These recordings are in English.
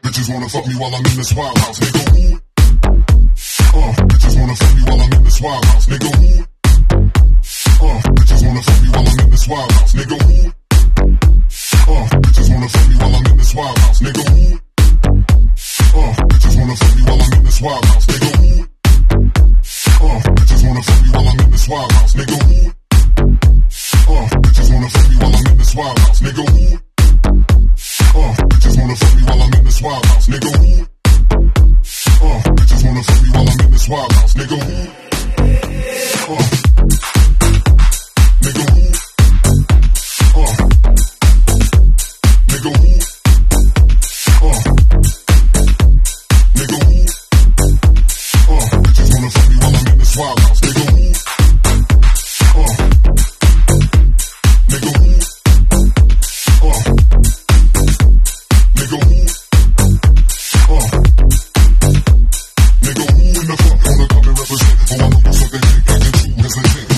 Bitches wanna fuck me while I'm in this wild house, nigga. Ooh. Bitches wanna fuck me while I'm in this wild house, nigga. Ooh. Bitches wanna fuck me while I'm in this wild house, nigga. Ooh. Bitches wanna fuck me while I'm in this wild house, nigga. Ooh. Bitches wanna fuck me while I'm in this wild house, nigga. Ooh. Bitches wanna fuck me while I'm in this wild house, nigga. Ooh. Bitches wanna fuck me while I'm in this wild house, nigga. Ooh. Bitches wanna fuck me while I'm in this wild house, nigga. Ooh. Bitches wanna fuck me while I'm in this wild house, nigga. Ooh. Nigga, ooh. Nigga, ooh. Nigga, ooh. Bitches wanna fuck me while I'm in this wild house, nigga. Ooh. Nigga, ooh. Nigga, ooh. Nigga, who in the fuck wanna come and represent? Oh, I know you suck that dick, I can chew as a tent.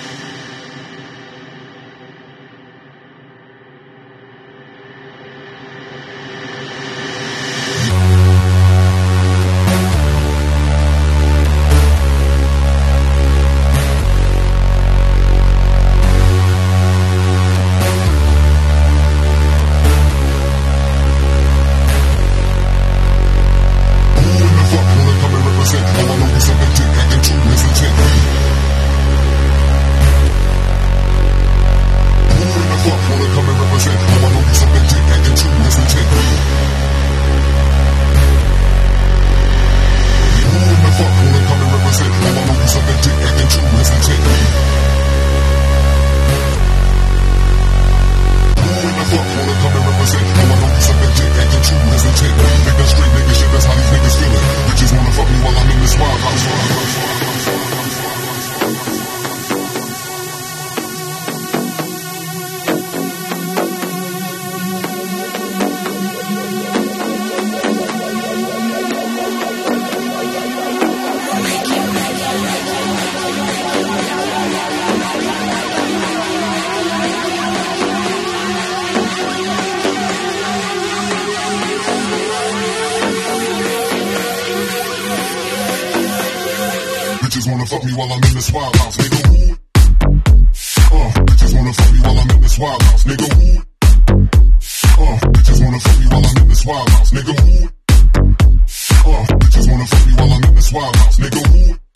Bitches wanna fuck me while I'm in this wild house, nigga. Ooh. Bitches wanna fuck me while I'm in this wild house, nigga. Ooh. Bitches wanna fuck me while I'm in this wild house, nigga. Ooh. Bitches wanna fuck me while I'm in this wild house, nigga. Ooh.